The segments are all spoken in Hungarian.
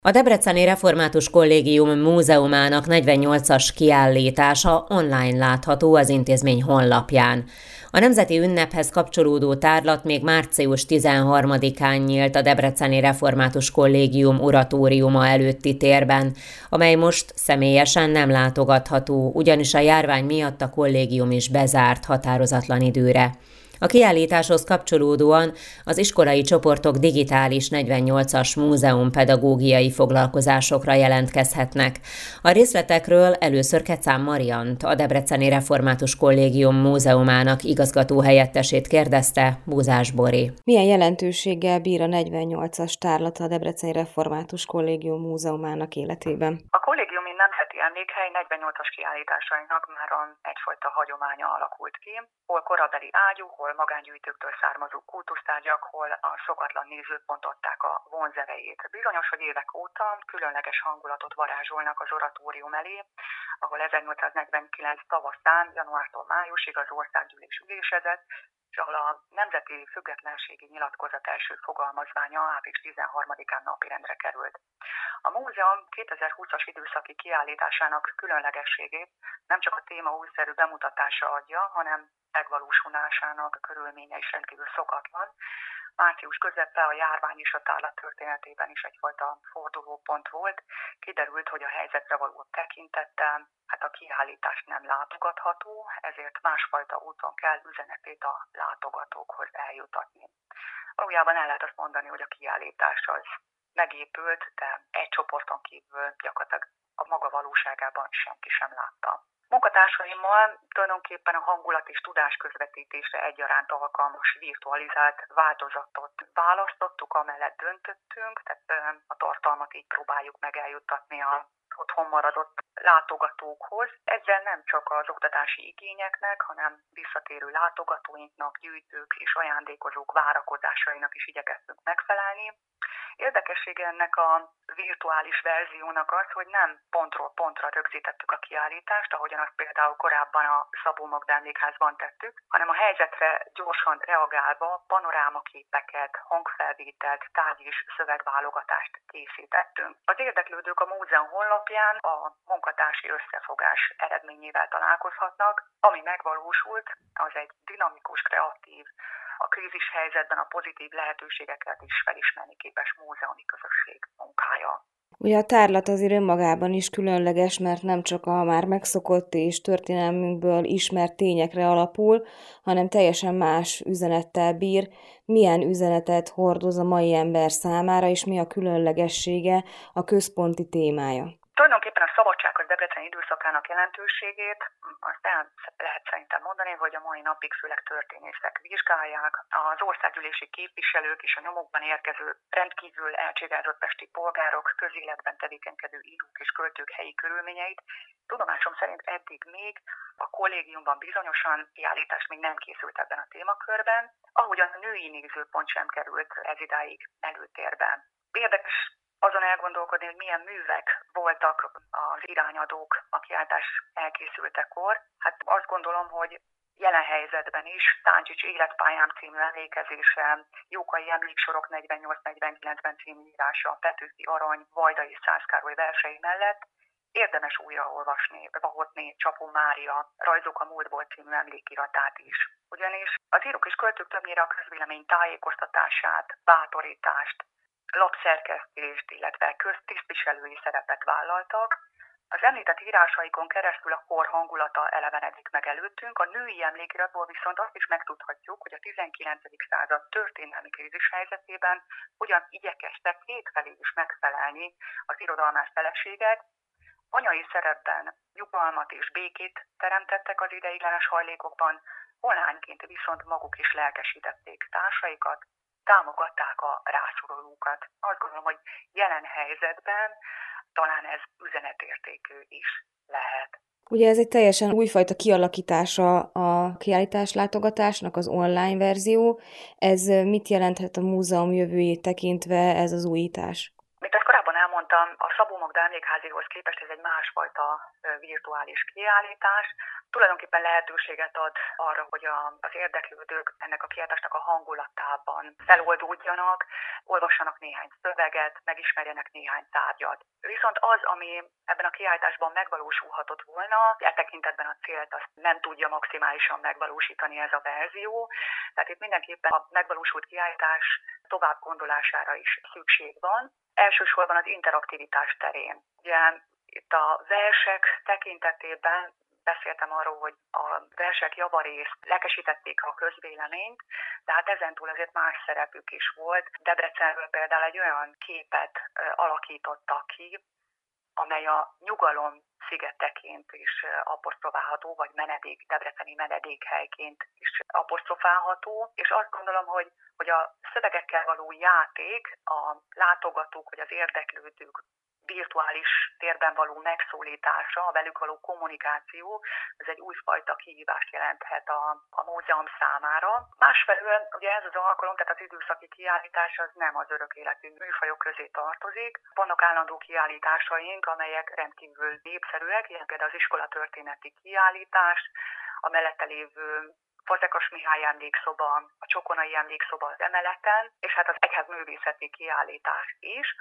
A Debreceni Református Kollégium múzeumának 48-as kiállítása online látható az intézmény honlapján. A nemzeti ünnephez kapcsolódó tárlat még március 13-án nyílt a Debreceni Református Kollégium oratóriuma előtti térben, amely most személyesen nem látogatható, ugyanis a járvány miatt a kollégium is bezárt határozatlan időre. A kiállításhoz kapcsolódóan az iskolai csoportok digitális 48-as múzeumpedagógiai foglalkozásokra jelentkezhetnek. A részletekről először Kecán Mariant, a Debreceni Református Kollégium múzeumának igazgatóhelyettesét kérdezte Búzás Bori. Milyen jelentőséggel bír a 48-as tárlata a Debreceni Református Kollégium múzeumának életében? A kollégiumi nemzeti emlékhely 48-as kiállításainak már egyfajta hagyománya alakult ki, hol korabeli ágyú, hol magángyűjtőktől származó kultusztárgyak, hol a szokatlan nézőpont adták a vonzerejét. Bizonyos, hogy évek óta különleges hangulatot varázsolnak az oratórium elé, ahol 1849 tavaszán, januártól májusig az országgyűlés ülésezett, és ahol a Nemzeti Függetlenségi Nyilatkozat első fogalmazványa április 13-án napirendre került. A múzeum 2020-as időszaki kiállításának különlegességét nem csak a téma újszerű bemutatása adja, hanem megvalósulásának körülménye is rendkívül szokatlan. Március közepe a járvány és a tárlat történetében is egyfajta fordulópont volt. Kiderült, hogy a helyzetre való tekintettel a kiállítás nem látogatható, ezért másfajta úton kell üzenetét a látogatókhoz eljutatni. Valójában el lehet azt mondani, hogy a kiállítás az megépült, de egy csoporton kívül gyakorlatilag a maga valóságában senki sem látta. Munkatársaimmal tulajdonképpen a hangulat és tudás közvetítésre egyaránt alkalmas virtualizált változatot választottuk, amellett döntöttünk, tehát a tartalmat így próbáljuk meg eljuttatni a otthon maradott látogatókhoz. Ezzel nem csak az oktatási igényeknek, hanem visszatérő látogatóinknak, gyűjtők és ajándékozók várakozásainak is igyekeztünk megfelelni. Érdekessége ennek a virtuális verziónak az, hogy nem pontról pontra rögzítettük a kiállítást, ahogyan azt például korábban a Szabó Magda Emlékházban tettük, hanem a helyzetre gyorsan reagálva panorámaképeket, hangfelvételt, tárgy és szövegválogatást készítettünk. Az érdeklődők a múzeum honlapján a munkatársi összefogás eredményével találkozhatnak, ami megvalósult, az egy dinamikus, kreatív, a krízis helyzetben a pozitív lehetőségeket is felismerni képes múzeumi közösség munkája. Ugye a tárlat azért önmagában is különleges, mert nem csak a már megszokott és történelmünkből ismert tényekre alapul, hanem teljesen más üzenettel bír. Milyen üzenetet hordoz a mai ember számára, és mi a különlegessége, a központi témája? Tulajdonképpen a szabadsághoz debreceni időszakának jelentőségét azt el lehet szerintem mondani, hogy a mai napig főleg történészek vizsgálják. Az országgyűlési képviselők és a nyomokban érkező rendkívül elcsigázott pesti polgárok, közéletben tevékenykedő írók és költők helyi körülményeit. Tudomásom szerint eddig még a kollégiumban bizonyosan kiállítás még nem készült ebben a témakörben, ahogyan a női nézőpont sem került ez idáig előtérben. Érdekes azon elgondolkodni, hogy milyen művek voltak az irányadók a kiállítás elkészültekor. Azt gondolom, hogy jelen helyzetben is Táncsics Életpályám című emlékezése, Jókai Emléksorok 48-49-ben című írása, Petőfi Arany, Vajda és Szász Károly versei mellett érdemes újraolvasni Vahotné Csapó Mária Rajzok a múltból című emlékiratát is. Ugyanis az írók és költők többnyire a közvélemény tájékoztatását, bátorítást, lapszerkesztést, illetve köztisztviselői szerepet vállaltak. Az említett írásaikon keresztül a kor hangulata elevenedik meg előttünk, a női emlékiratból viszont azt is megtudhatjuk, hogy a 19. század történelmi krízis helyzetében hogyan igyekeztek kétfelé is megfelelni az irodalmás feleségek, anyai szerepben nyugalmat és békét teremtettek az ideiglenes hajlékokban, holányként viszont maguk is lelkesítették társaikat, támogatták a rászorulókat. Azt gondolom, hogy jelen helyzetben talán ez üzenetértékű is lehet. Ugye ez egy teljesen újfajta kialakítása a kiállítás látogatásnak, az online verzió. Ez mit jelenthet a múzeum jövőjét tekintve, ez az újítás? Mint ezt korábban elmondtam, viszont a Szabó Magda Emlékházihoz képest ez egy másfajta virtuális kiállítás. Tulajdonképpen lehetőséget ad arra, hogy az érdeklődők ennek a kiállításnak a hangulatában feloldódjanak, olvassanak néhány szöveget, megismerjenek néhány tárgyat. Viszont az, ami ebben a kiállításban megvalósulhatott volna, e tekintetben a célt azt nem tudja maximálisan megvalósítani ez a verzió. Tehát itt mindenképpen a megvalósult kiállítás tovább gondolására is szükség van. Elsősorban az interaktivitás terén. Ugye itt a versek tekintetében beszéltem arról, hogy a versek javarészt lelkesítették a közvéleményt, de hát ezentúl azért más szerepük is volt. Debrecenről például egy olyan képet alakítottak ki, amely a nyugalom szigeteként is apostrofálható, vagy debreceni menedékhelyként is apostrofálható, és azt gondolom, hogy a szövegekkel való játék, a látogatók, vagy az érdeklődők virtuális térben való megszólítása, a velük való kommunikáció, ez egy újfajta kihívást jelenthet a múzeum számára. Másfelől ugye ez az alkalom, tehát az időszaki kiállítás az nem az örök életű műfajok közé tartozik. Vannak állandó kiállításaink, amelyek rendkívül népszerűek, ilyen például az iskolatörténeti kiállítás, a mellette lévő Fazekas Mihály emlékszoba, a Csokonai emlékszoba az emeleten, és hát az egyházművészeti kiállítás is.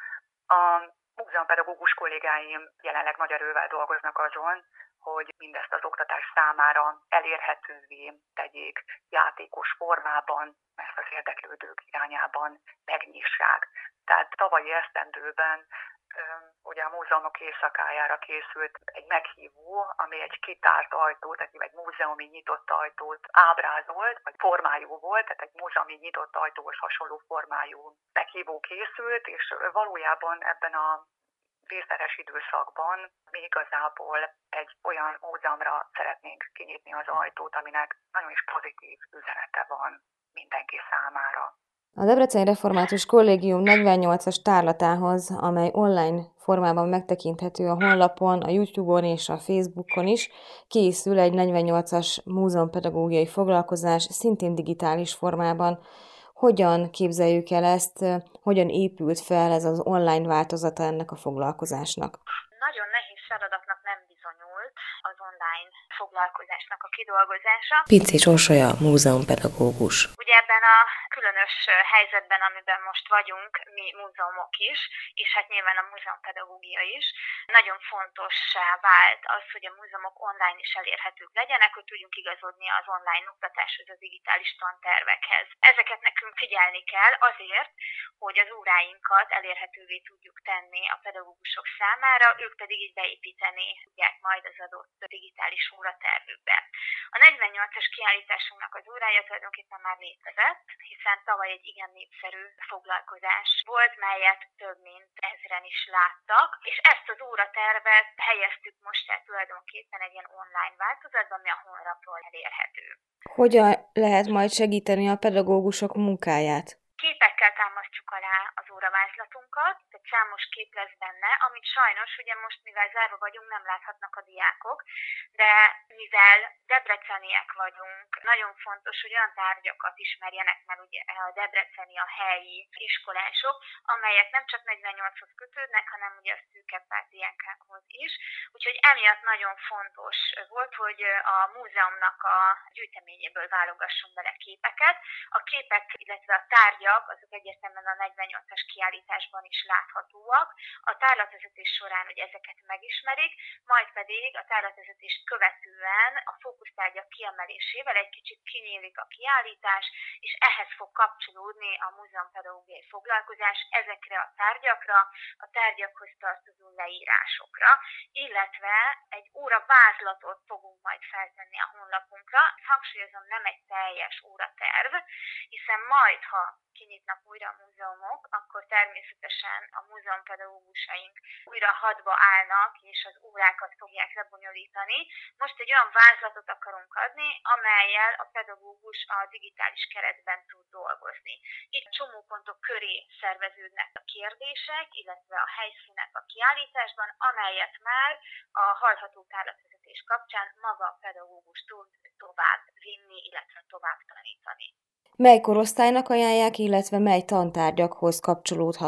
A múzeumpedagógus kollégáim jelenleg nagy erővel dolgoznak azon, hogy mindezt az oktatás számára elérhetővé tegyék játékos formában, ezt az érdeklődők irányában megnyissák. Tehát tavalyi esztendőben ugye a múzeumok éjszakájára készült egy meghívó, ami egy kitárt ajtót, egy múzeumi nyitott ajtót ábrázolt, vagy formájú volt, tehát egy múzeumi nyitott ajtóhoz hasonló formájú meghívó készült, és valójában ebben a vészteres időszakban mi igazából egy olyan múzeumra szeretnénk kinyitni az ajtót, aminek nagyon is pozitív üzenete van mindenki számára. A Debreceni Református Kollégium 48-as tárlatához, amely online formában megtekinthető a honlapon, a YouTube-on és a Facebookon is, készül egy 48-as múzeumpedagógiai foglalkozás, szintén digitális formában. Hogyan képzeljük el ezt, hogyan épült fel ez az online változata ennek a foglalkozásnak? Nagyon nehéz feladatnak nem bizonyult az online foglalkozásnak a kidolgozása. Pici Orsolya, múzeumpedagógus. Ugye ebben a különös helyzetben, amiben most vagyunk, mi múzeumok is, és hát nyilván a múzeumpedagógia is, nagyon fontossá vált az, hogy a múzeumok online is elérhetők legyenek, hogy tudjunk igazodni az online oktatáshoz, a digitális tantervekhez. Ezeket nekünk figyelni kell azért, hogy az óráinkat elérhetővé tudjuk tenni a pedagógusok számára, ők pedig így beépíteni tudják majd az adott digitális óratervükbe. A 48-as kiállításunknak az órája tulajdonképpen már létezett, hiszen tavaly egy igen népszerű foglalkozás volt, melyet több mint 1000-en is láttak, és ezt az óratervet helyeztük most el tulajdonképpen egy ilyen online változatban, ami a honlapról elérhető. Hogyan lehet majd segíteni a pedagógusok munkáját? Képekkel támasztjuk alá az óravázlatunkat, tehát számos kép lesz benne, amit sajnos, ugye most mivel zárva vagyunk, nem láthatnak a diákok, de mivel debreceniek vagyunk, nagyon fontos, hogy olyan tárgyakat ismerjenek meg ugye a debreceni, a helyi iskolások, amelyek nem csak 48-hoz kötődnek, hanem ugye a szűkebb-pártiákákhoz is. Úgyhogy emiatt nagyon fontos volt, hogy a múzeumnak a gyűjteményéből válogassunk bele képeket. A képek, illetve a tárgyak azok egyértelműen a 48-as kiállításban is láthatóak. A tárlatvezetés során hogy ezeket megismerik, majd pedig a tárlatvezetést követően a fókusztárgyak kiemelésével egy kicsit kinyílik a kiállítás, és ehhez fog kapcsolódni a múzeumpedagógiai foglalkozás ezekre a tárgyakra, a tárgyakhoz tartozó leírásokra, illetve egy óravázlatot fogunk majd feltenni a honlapunkra. Hangsúlyozom, nem egy teljes óraterv, hiszen majd, ha kinyitnak újra a múzeumok, akkor természetesen a múzeumpedagógusaink újra hadba állnak, és az órákat fogják lebonyolítani. Most egy olyan vázlatot akarunk adni, amellyel a pedagógus a digitális keretben tud dolgozni. Itt csomópontok köré szerveződnek a kérdések, illetve a helyszínek a kiállításban, amelyet már a hallható tárlatvezetés kapcsán maga a pedagógus tud tovább vinni, illetve tovább tanítani. Mely korosztálynak ajánlják, illetve mely tantárgyakhoz kapcsolódhat?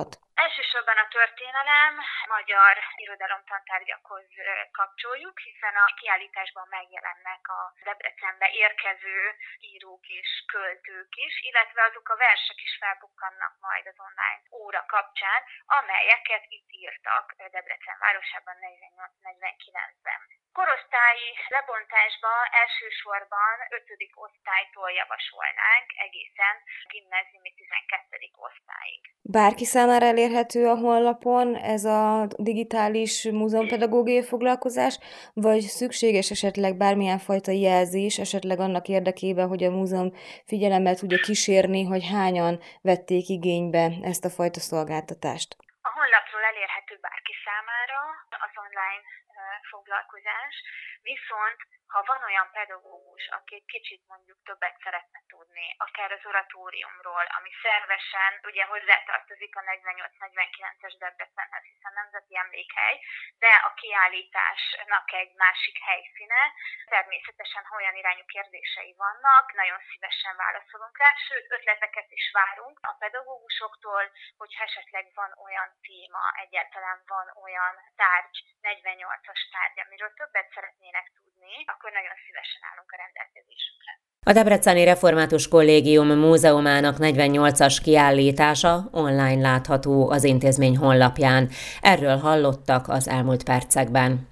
Elsősorban a történelem, magyar irodalomtantárgyakhoz kapcsoljuk, hiszen a kiállításban megjelennek a Debrecenbe érkező írók és költők is, illetve azok a versek is felbukkannak majd az online óra kapcsán, amelyeket itt írtak Debrecen városában 48-49-ben. Korosztályi lebontásba elsősorban 5. osztálytól javasolnánk egészen gimnáziumi 12. osztályig. Bárki számára elérhető a honlapon ez a digitális múzeumpedagógiai foglalkozás, vagy szükséges esetleg bármilyen fajta jelzés, esetleg annak érdekében, hogy a múzeum figyelemmel tudja kísérni, hogy hányan vették igénybe ezt a fajta szolgáltatást? A honlapról elérhető bárki számára az online foglalkozás, viszont ha van olyan pedagógus, aki egy kicsit mondjuk többet szeretne tudni, akár az oratóriumról, ami szervesen ugye hozzátartozik a 48-49-es Debrecenhez, hiszen nemzeti emlékhely, de a kiállításnak egy másik helyszíne, természetesen ha olyan irányú kérdései vannak, nagyon szívesen válaszolunk rá, sőt ötleteket is várunk a pedagógusoktól, hogyha esetleg van olyan téma, egyáltalán van olyan tárgy, 48-as tárgy, amiről többet szeretnének tudni, akkor nagyon szívesen állunk a rendelkezésükre. A Debreceni Református Kollégium múzeumának 48-as kiállítása online látható az intézmény honlapján. Erről hallottak az elmúlt percekben.